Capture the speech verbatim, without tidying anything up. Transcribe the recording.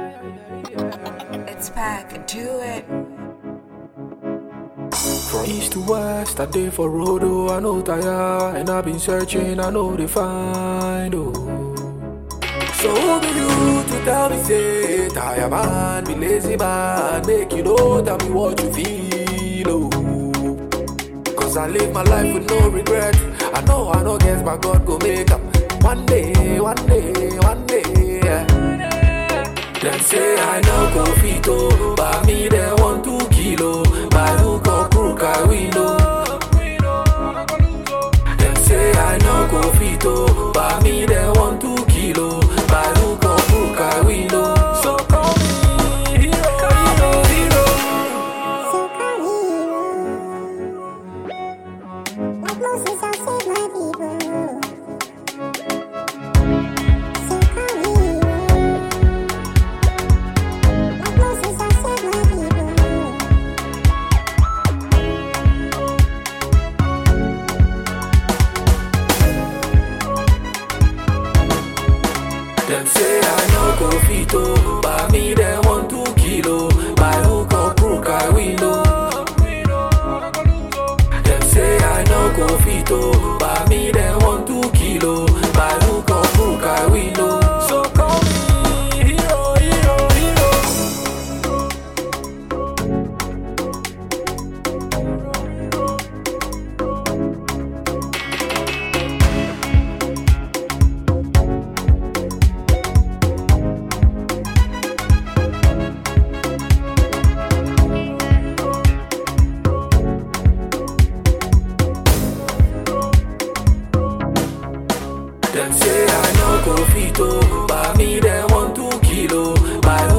It's back, do it. From east to west, I day for road, oh, I know tire. And I've been searching, I know they find, oh. So who be you to tell me, say, tire man, be lazy man, make you know, tell me what you feel, oh. Cause I live my life with no regret. I know I know guess my God go make up. One day, one day, one day, yeah. Them say I know go fit, oh, but me they want two kilo. My hook or crook I window. Them say I know go fit, oh, but me they want two kilo. My hook or crook I window. So call me hero, hero, hero. So call me hero. Like Moses, I'll save my people. So call me hero. Like Moses, I'll save my people. Them say I know go fit, oh, but me they want two kilo. My hook or crook I window. Them say I know go fit, oh, but me they want two kilo. My hook or crook I window. So call me hero, hero, hero. Them say I know go fit, oh, but me they want two kilo. My